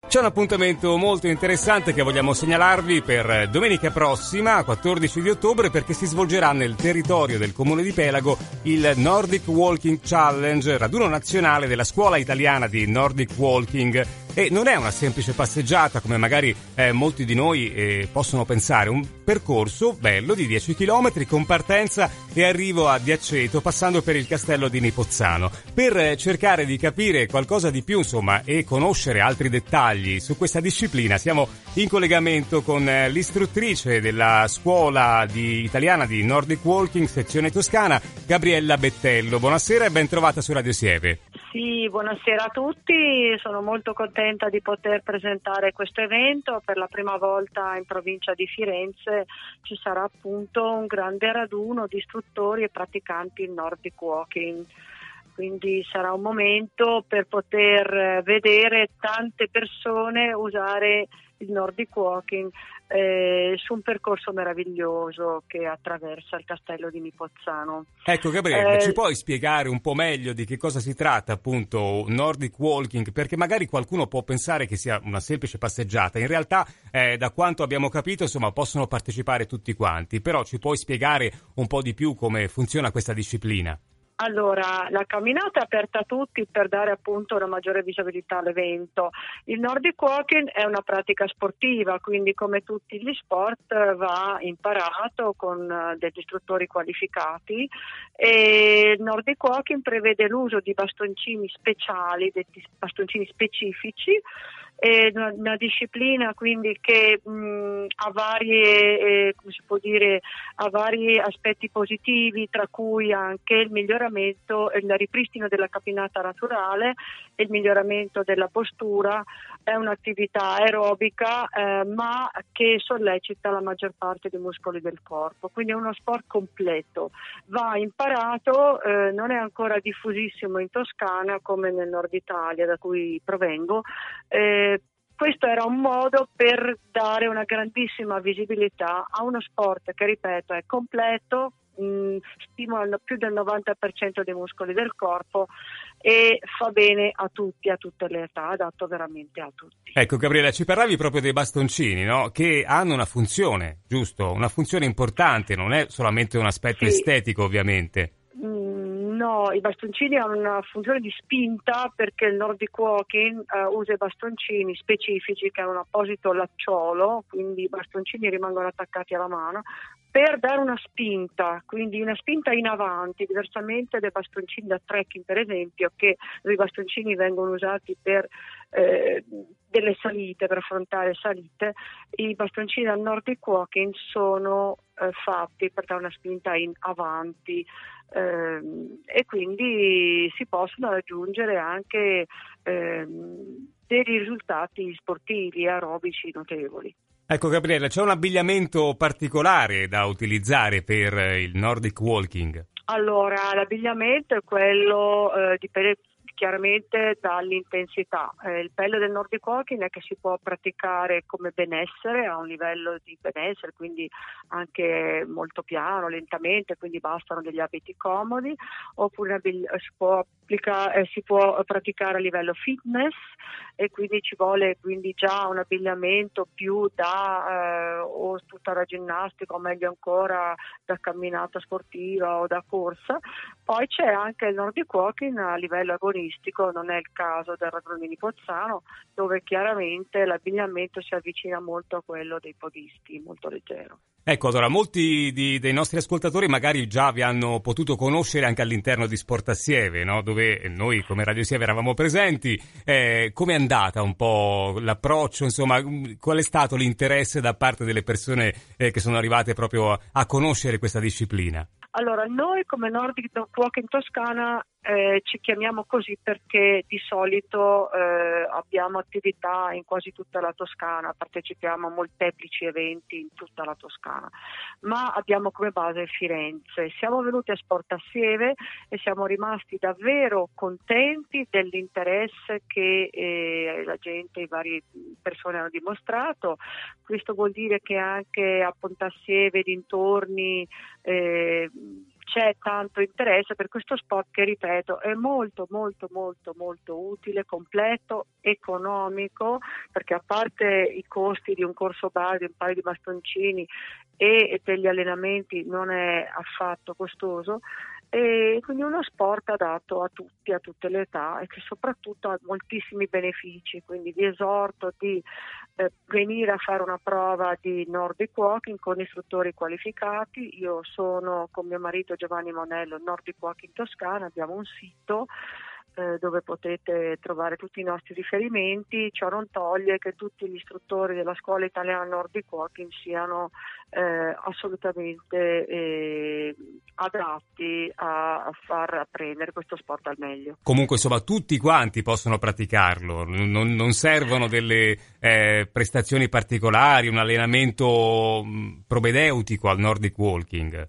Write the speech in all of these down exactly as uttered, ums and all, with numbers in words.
C'è un appuntamento molto interessante che vogliamo segnalarvi per domenica prossima, quattordici di ottobre, perché si svolgerà nel territorio del comune di Pelago il Nordic Walking Challenge, raduno nazionale della scuola italiana di Nordic Walking. E non è una semplice passeggiata come magari eh, molti di noi eh, possono pensare, un percorso bello di dieci chilometri con partenza e arrivo a Diaceto passando per il castello di Nipozzano. Per eh, cercare di capire qualcosa di più, insomma, e conoscere altri dettagli su questa disciplina, siamo in collegamento con eh, l'istruttrice della scuola di, italiana di Nordic Walking sezione Toscana, Gabriella Bettello. Buonasera e ben trovata su Radio Sieve. Sì, buonasera a tutti, sono molto contenta di poter presentare questo evento. Per la prima volta in provincia di Firenze ci sarà appunto un grande raduno di istruttori e praticanti in Nordic Walking. Quindi sarà un momento per poter vedere tante persone usare il Nordic Walking eh, su un percorso meraviglioso che attraversa il castello di Nipozzano. Ecco Gabriele, eh, ci puoi spiegare un po' meglio di che cosa si tratta appunto Nordic Walking? Perché magari qualcuno può pensare che sia una semplice passeggiata, in realtà eh, da quanto abbiamo capito insomma possono partecipare tutti quanti, però ci puoi spiegare un po' di più come funziona questa disciplina? Allora, la camminata è aperta a tutti per dare appunto una maggiore visibilità all'evento. Il Nordic Walking è una pratica sportiva, quindi come tutti gli sport va imparato con degli istruttori qualificati e il Nordic Walking prevede l'uso di bastoncini speciali, detti bastoncini specifici. È una, una disciplina quindi che mh, ha varie, eh, come si può dire, ha vari aspetti positivi, tra cui anche il miglioramento, il ripristino della camminata naturale e il miglioramento della postura. È un'attività aerobica eh, ma che sollecita la maggior parte dei muscoli del corpo, quindi è uno sport completo, va imparato, eh, non è ancora diffusissimo in Toscana come nel nord Italia da cui provengo. eh, Questo era un modo per dare una grandissima visibilità a uno sport che, ripeto, è completo, mh, stimola più del novanta per cento dei muscoli del corpo e fa bene a tutti, a tutte le età, adatto veramente a tutti. Ecco Gabriele, ci parlavi proprio dei bastoncini, no? Che hanno una funzione, giusto? Una funzione importante, non è solamente un aspetto Sì. estetico ovviamente. No, i bastoncini hanno una funzione di spinta perché il Nordic Walking uh, usa i bastoncini specifici che hanno un apposito lacciolo, quindi i bastoncini rimangono attaccati alla mano, per dare una spinta, quindi una spinta in avanti, diversamente dai bastoncini da trekking per esempio, che i bastoncini vengono usati per eh, delle salite, per affrontare salite. I bastoncini da Nordic Walking sono eh, fatti per dare una spinta in avanti. Ehm, e quindi si possono raggiungere anche ehm, dei risultati sportivi aerobici notevoli. Ecco Gabriele, c'è un abbigliamento particolare da utilizzare per il Nordic Walking? Allora, l'abbigliamento è quello eh, dipende chiaramente dall'intensità. Eh, il bello del Nordic Walking è che si può praticare come benessere, a un livello di benessere, quindi anche molto piano, lentamente, quindi bastano degli abiti comodi, oppure si può, applica- eh, si può praticare a livello fitness e quindi ci vuole quindi già un abbigliamento più da eh, o tutta la ginnastica o meglio ancora da camminata sportiva o da corsa. Poi c'è anche il Nordic Walking a livello agonistico, non è il caso del raduno di Nipozzano, dove chiaramente l'abbigliamento si avvicina molto a quello dei podisti, molto leggero. Ecco, allora, molti di, dei nostri ascoltatori magari già vi hanno potuto conoscere anche all'interno di Sport Assieve, no? Dove noi come Radio Sieve eravamo presenti. Eh, com'è andata un po' l'approccio, insomma, qual è stato l'interesse da parte delle persone eh, che sono arrivate proprio a, a conoscere questa disciplina? Allora, noi come Nordic Walking Toscana eh, ci chiamiamo così perché di solito eh, abbiamo attività in quasi tutta la Toscana, partecipiamo a molteplici eventi in tutta la Toscana, ma abbiamo come base Firenze. Siamo venuti a Sport Assieve e siamo rimasti davvero contenti dell'interesse che eh, la gente, le varie persone hanno dimostrato. Questo vuol dire che anche a Pontassieve, dintorni, eh, c'è tanto interesse per questo sport che, ripeto, è molto molto molto molto utile, completo, economico, perché a parte i costi di un corso base, di un paio di bastoncini e degli allenamenti, non è affatto costoso, e quindi uno sport adatto a tutti, a tutte le età, e che soprattutto ha moltissimi benefici. Quindi vi esorto di eh, venire a fare una prova di Nordic Walking con istruttori qualificati. Io sono con mio marito Giovanni Monello, Nordic Walking Toscana, abbiamo un sito eh, dove potete trovare tutti i nostri riferimenti. Ciò non toglie che tutti gli istruttori della scuola italiana Nordic Walking siano eh, assolutamente eh, adatti a, a far apprendere questo sport al meglio. Comunque, insomma, tutti quanti possono praticarlo, non, non servono delle eh, prestazioni particolari, un allenamento mh, propedeutico al Nordic Walking.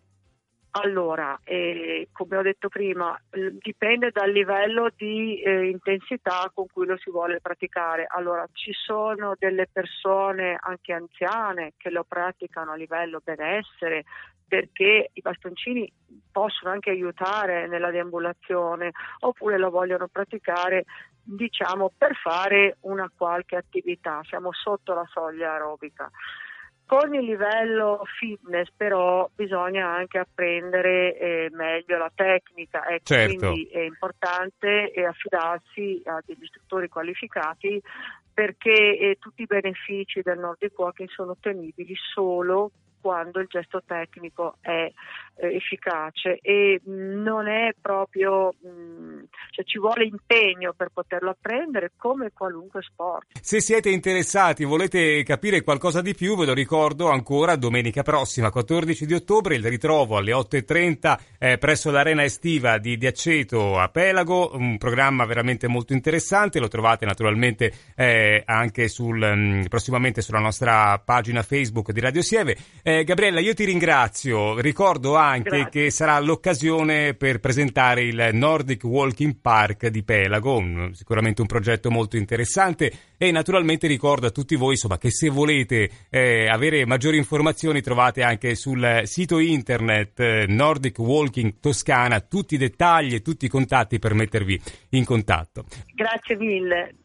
Allora, eh, come ho detto prima, eh, dipende dal livello di eh, intensità con cui lo si vuole praticare. Allora, ci sono delle persone anche anziane che lo praticano a livello benessere, perché i bastoncini possono anche aiutare nella deambulazione, oppure lo vogliono praticare, diciamo, per fare una qualche attività. Siamo sotto la soglia aerobica. Con il livello fitness però bisogna anche apprendere eh, meglio la tecnica, ecco, certo. Quindi è importante eh, affidarsi a degli istruttori qualificati, perché eh, tutti i benefici del Nordic Walking sono ottenibili solo quando il gesto tecnico è eh, efficace, e mh, non è proprio, mh, cioè ci vuole impegno per poterlo apprendere, come qualunque sport. Se siete interessati, volete capire qualcosa di più, ve lo ricordo ancora, domenica prossima, quattordici di ottobre, il ritrovo alle otto e trenta eh, presso l'arena estiva di Diaceto a Pelago, un programma veramente molto interessante, lo trovate naturalmente eh, anche sul mh, prossimamente sulla nostra pagina Facebook di Radio Sieve. Eh, Gabriella, io ti ringrazio, ricordo anche Grazie. che sarà l'occasione per presentare il Nordic Walking Park di Pelago, un, sicuramente un progetto molto interessante, e naturalmente ricordo a tutti voi, insomma, che se volete eh, avere maggiori informazioni trovate anche sul sito internet eh, Nordic Walking Toscana tutti i dettagli e tutti i contatti per mettervi in contatto. Grazie mille.